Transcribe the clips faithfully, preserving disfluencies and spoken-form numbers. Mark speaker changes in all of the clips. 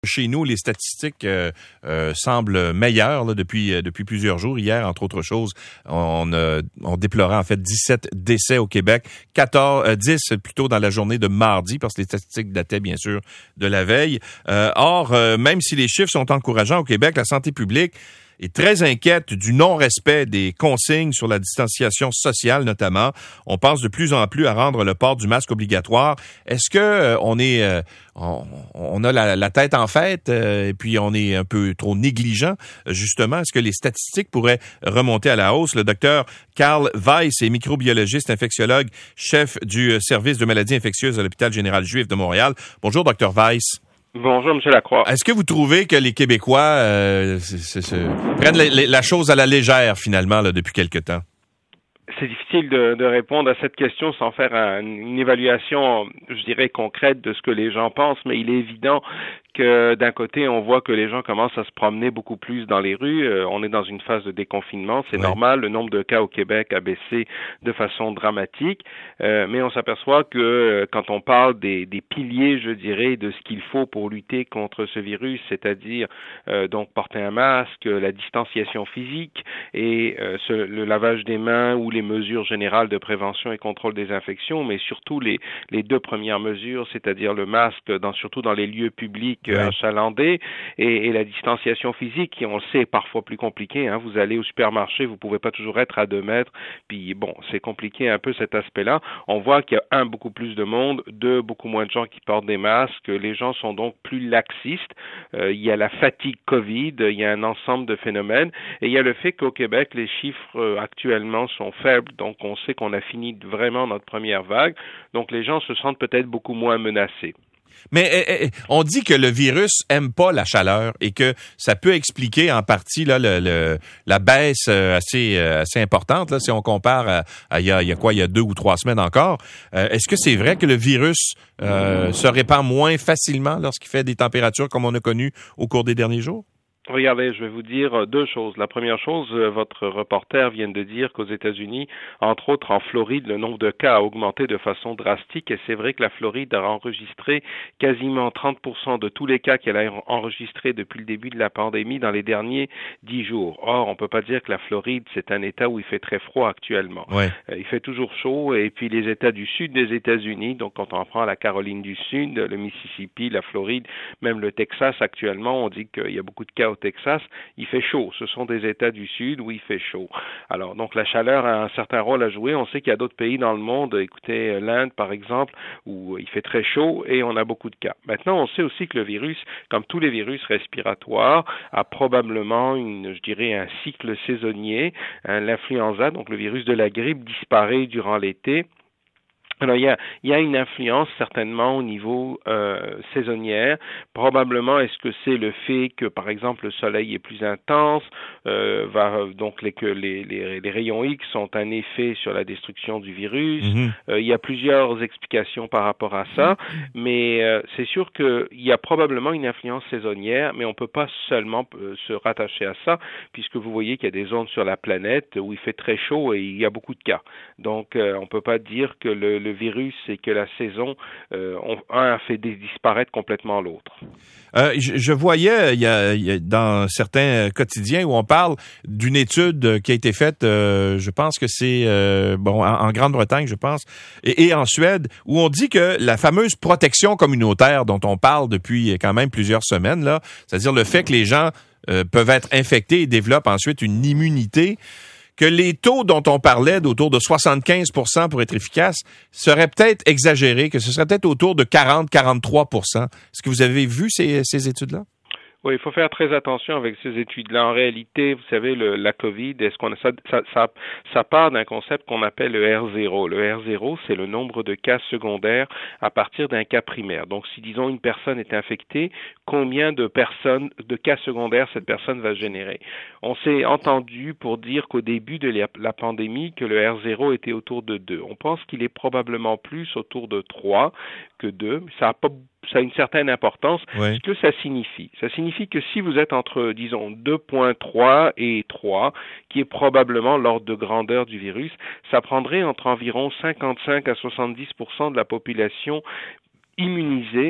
Speaker 1: Chez nous, les statistiques euh, euh, semblent meilleures là, depuis euh, depuis plusieurs jours. Hier, entre autres choses, on, euh, on déplorait en fait dix-sept décès au Québec, quatorze, euh, dix plutôt dans la journée de mardi, parce que les statistiques dataient bien sûr de la veille. Euh, or, euh, même si les chiffres sont encourageants au Québec, la santé publique est très inquiète du non-respect des consignes sur la distanciation sociale, notamment. On pense de plus en plus à rendre le port du masque obligatoire. Est-ce que euh, on est, euh, on, on a la, la tête en fête euh, et puis on est un peu trop négligent, justement? Est-ce que les statistiques pourraient remonter à la hausse? Le docteur Karl Weiss est microbiologiste, infectiologue, chef du service de maladies infectieuses à l'hôpital général juif de Montréal. Bonjour, docteur Weiss.
Speaker 2: Bonjour, M. Lacroix.
Speaker 1: Est-ce que vous trouvez que les Québécois euh, c'est, c'est, c'est, prennent la, la chose à la légère, finalement, là, depuis quelque temps?
Speaker 2: C'est difficile de, de répondre à cette question sans faire un, une évaluation, je dirais, concrète de ce que les gens pensent, mais il est évident que d'un côté, on voit que les gens commencent à se promener beaucoup plus dans les rues. Euh, on est dans une phase de déconfinement, c'est ouais. normal. Le nombre de cas au Québec a baissé de façon dramatique, euh, mais on s'aperçoit que euh, quand on parle des, des piliers, je dirais, de ce qu'il faut pour lutter contre ce virus, c'est-à-dire euh, donc porter un masque, la distanciation physique et euh, ce, le lavage des mains ou les mesures générales de prévention et contrôle des infections, mais surtout les, les deux premières mesures, c'est-à-dire le masque, dans, surtout dans les lieux publics, ouais. achalandés, et, et la distanciation physique, qui on le sait est parfois plus compliqué. Hein. Vous allez au supermarché, vous pouvez pas toujours être à deux mètres, puis bon, c'est compliqué un peu cet aspect-là. On voit qu'il y a un, beaucoup plus de monde, deux, beaucoup moins de gens qui portent des masques, les gens sont donc plus laxistes, euh, il y a la fatigue COVID, il y a un ensemble de phénomènes, et il y a le fait qu'au Québec, les chiffres euh, actuellement sont faibles, donc on sait qu'on a fini vraiment notre première vague, donc les gens se sentent peut-être beaucoup moins menacés.
Speaker 1: Mais eh, eh, on dit que le virus aime pas la chaleur et que ça peut expliquer en partie là le, le la baisse assez assez importante là si on compare à, à il y a il y a quoi il y a deux ou trois semaines encore. Euh, est-ce que c'est vrai que le virus euh, se répand moins facilement lorsqu'il fait des températures comme on a connu au cours des derniers jours?
Speaker 2: Regardez, je vais vous dire deux choses. La première chose, votre reporter vient de dire qu'aux États-Unis, entre autres en Floride, le nombre de cas a augmenté de façon drastique et c'est vrai que la Floride a enregistré quasiment trente pour cent de tous les cas qu'elle a enregistrés depuis le début de la pandémie dans les derniers dix jours. Or, on peut pas dire que la Floride, c'est un État où il fait très froid actuellement.
Speaker 1: Ouais.
Speaker 2: Il fait toujours chaud et puis les États du sud des États-Unis, donc quand on prend la Caroline du Sud, le Mississippi, la Floride, même le Texas actuellement, on dit qu'il y a beaucoup de cas au Texas, il fait chaud. Ce sont des États du Sud où il fait chaud. Alors, donc, la chaleur a un certain rôle à jouer. On sait qu'il y a d'autres pays dans le monde, écoutez, l'Inde, par exemple, où il fait très chaud et on a beaucoup de cas. Maintenant, on sait aussi que le virus, comme tous les virus respiratoires, a probablement une, je dirais, un cycle saisonnier. Hein, l'influenza, donc le virus de la grippe, disparaît durant l'été. Alors, il y a, il y a une influence certainement au niveau euh, saisonnière. Probablement, est-ce que c'est le fait que, par exemple, le soleil est plus intense, euh, va donc les, que les, les, les rayons X ont un effet sur la destruction du virus. Mm-hmm. Euh, il y a plusieurs explications par rapport à ça, mais euh, c'est sûr qu'il y a probablement une influence saisonnière, mais on peut pas seulement euh, se rattacher à ça, puisque vous voyez qu'il y a des zones sur la planète où il fait très chaud et il y a beaucoup de cas. Donc, euh, on peut pas dire que le, le virus et que la saison, euh, on, un a fait disparaître complètement l'autre.
Speaker 1: Euh, je, je voyais il y, a, il y a dans certains quotidiens où on parle d'une étude qui a été faite, euh, je pense que c'est euh, bon en, en Grande-Bretagne, je pense, et, et en Suède, où on dit que la fameuse protection communautaire dont on parle depuis quand même plusieurs semaines, là, c'est-à-dire le fait que les gens euh, peuvent être infectés et développent ensuite une immunité, que les taux dont on parlait d'autour de soixante-quinze pour cent pour être efficace seraient peut-être exagérés, que ce serait peut-être autour de quarante à quarante-trois pour cent. Est-ce que vous avez vu ces, ces études-là?
Speaker 2: Oui, il faut faire très attention avec ces études-là. En réalité, vous savez, le, la COVID, est-ce qu'on a ça, ça, ça, ça part d'un concept qu'on appelle le R zéro. Le R zéro, c'est le nombre de cas secondaires à partir d'un cas primaire. Donc, si, disons, une personne est infectée, combien de personnes, de cas secondaires cette personne va générer? On s'est entendu pour dire qu'au début de la, la pandémie, que le R zéro était autour de deux. On pense qu'il est probablement plus autour de trois que deux. Ça a pas ça a une certaine importance. Oui. Ce que ça signifie, ça signifie que si vous êtes entre, disons, deux virgule trois et trois, qui est probablement l'ordre de grandeur du virus, ça prendrait entre environ cinquante-cinq à soixante-dix pour cent de la population immunisée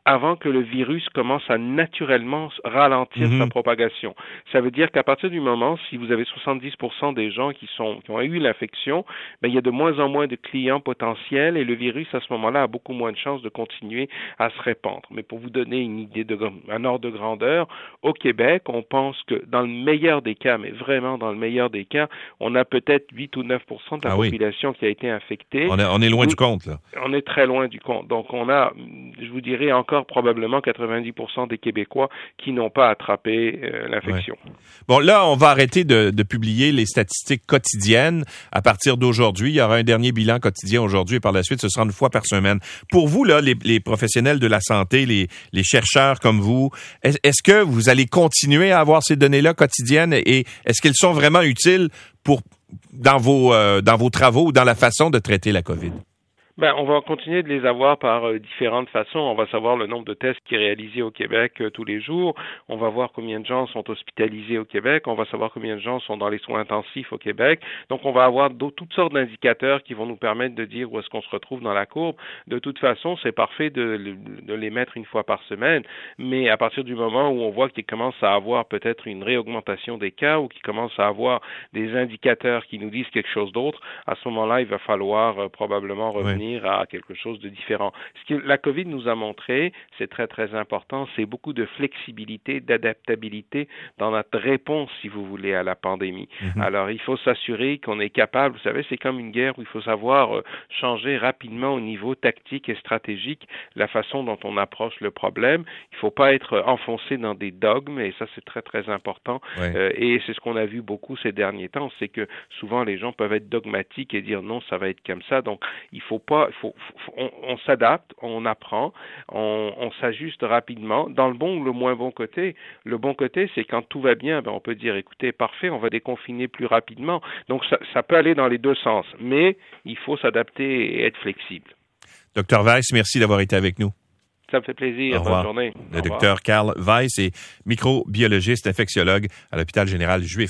Speaker 2: avant que le virus commence à naturellement ralentir mm-hmm. sa propagation. Ça veut dire qu'à partir du moment, si vous avez soixante-dix pour cent des gens qui sont qui ont eu l'infection, ben, il y a de moins en moins de clients potentiels et le virus, à ce moment-là, a beaucoup moins de chances de continuer à se répandre. Mais pour vous donner une idée de un ordre de grandeur, au Québec, on pense que dans le meilleur des cas, mais vraiment dans le meilleur des cas, on a peut-être huit ou neuf pour cent de la ah population oui. qui a été infectée.
Speaker 1: On est, on est loin
Speaker 2: Nous,
Speaker 1: du compte, là.
Speaker 2: On est très loin du compte. Donc, on a, je vous dirais, encore probablement quatre-vingt-dix pour cent des Québécois qui n'ont pas attrapé euh, l'infection.
Speaker 1: Ouais. Bon, là, on va arrêter de, de publier les statistiques quotidiennes. À partir d'aujourd'hui, il y aura un dernier bilan quotidien aujourd'hui et par la suite, ce sera une fois par semaine. Pour vous, là, les, les professionnels de la santé, les, les chercheurs comme vous, est, est-ce que vous allez continuer à avoir ces données-là quotidiennes et est-ce qu'elles sont vraiment utiles pour dans vos euh, dans vos travaux ou dans la façon de traiter la COVID?
Speaker 2: Ben, on va continuer de les avoir par euh, différentes façons. On va savoir le nombre de tests qui est réalisé au Québec euh, tous les jours. On va voir combien de gens sont hospitalisés au Québec. On va savoir combien de gens sont dans les soins intensifs au Québec. Donc, on va avoir toutes sortes d'indicateurs qui vont nous permettre de dire où est-ce qu'on se retrouve dans la courbe. De toute façon, c'est parfait de, de les mettre une fois par semaine. Mais à partir du moment où on voit qu'il commence à avoir peut-être une réaugmentation des cas ou qu'il commence à avoir des indicateurs qui nous disent quelque chose d'autre, à ce moment-là, il va falloir euh, probablement revenir oui. à quelque chose de différent. Ce que la COVID nous a montré, c'est très, très important, c'est beaucoup de flexibilité, d'adaptabilité dans notre réponse, si vous voulez, à la pandémie. Mm-hmm. Alors, il faut s'assurer qu'on est capable, vous savez, c'est comme une guerre où il faut savoir euh, changer rapidement au niveau tactique et stratégique la façon dont on approche le problème. Il ne faut pas être enfoncé dans des dogmes, et ça, c'est très, très important. Oui. Euh, et c'est ce qu'on a vu beaucoup ces derniers temps, c'est que souvent, les gens peuvent être dogmatiques et dire non, ça va être comme ça. Donc, il faut pas Faut, faut, on, on s'adapte, on apprend, on, on s'ajuste rapidement. Dans le bon ou le moins bon côté, le bon côté, c'est quand tout va bien, ben on peut dire, écoutez, parfait, on va déconfiner plus rapidement. Donc, ça, ça peut aller dans les deux sens, mais il faut s'adapter et être flexible.
Speaker 1: Docteur Weiss, merci d'avoir été avec nous.
Speaker 2: Ça me fait plaisir. Bonne journée.
Speaker 1: Le docteur Carl Weiss est microbiologiste, infectiologue à l'hôpital général juif